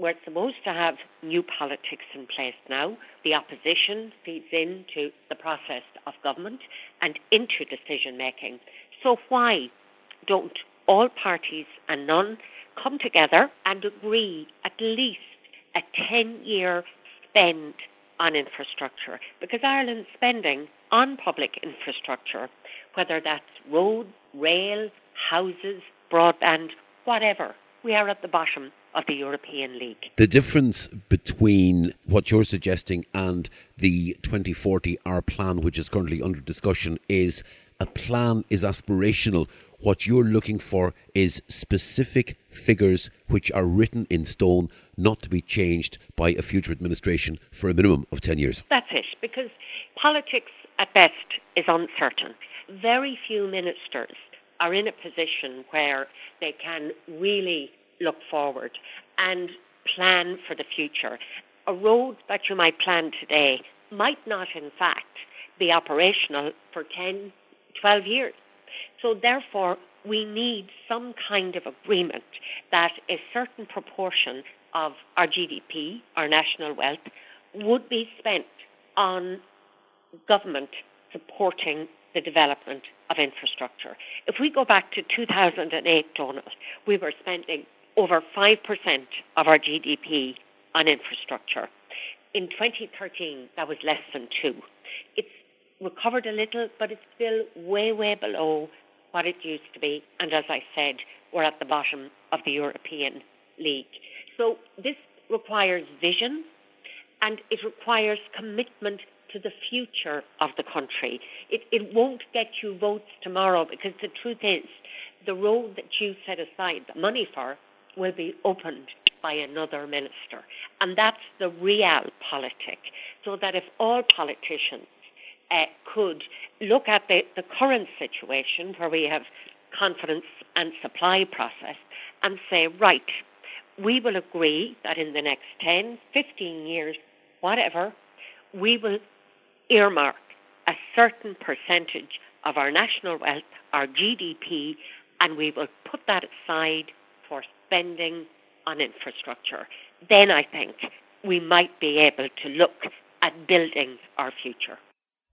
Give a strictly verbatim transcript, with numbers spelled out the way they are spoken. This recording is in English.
we're supposed to have new politics in place now. The opposition feeds into the process of government and into decision making. So why don't all parties and none come together and agree at least a ten-year spend on infrastructure? Because Ireland's spending on public infrastructure, whether that's road, rail, houses, broadband, whatever, we are at the bottom of the European League. The difference between what you're suggesting and the twenty forty R plan, which is currently under discussion, is a plan is aspirational. What you're looking for is specific figures which are written in stone, not to be changed by a future administration for a minimum of ten years. That's it, because politics at best is uncertain. Very few ministers are in a position where they can really look forward and plan for the future. A road that you might plan today might not, in fact, be operational for ten, twelve years. So therefore, we need some kind of agreement that a certain proportion of our G D P, our national wealth, would be spent on government supporting the development of infrastructure. If we go back to two thousand eight, Donald, we were spending over five percent of our G D P on infrastructure. In twenty thirteen, that was less than two. It's recovered a little, but it's still way, way below what it used to be. And as I said, we're at the bottom of the European League. So this requires vision, and it requires commitment to the future of the country. It, it won't get you votes tomorrow, because the truth is, the road that you set aside the money for will be opened by another minister. And that's the real politic. So that if all politicians uh, could look at the, the current situation where we have confidence and supply process and say, right, we will agree that in the next ten, fifteen years, whatever, we will earmark a certain percentage of our national wealth, our G D P, and we will put that aside for spending on infrastructure. Then I think we might be able to look at building our future.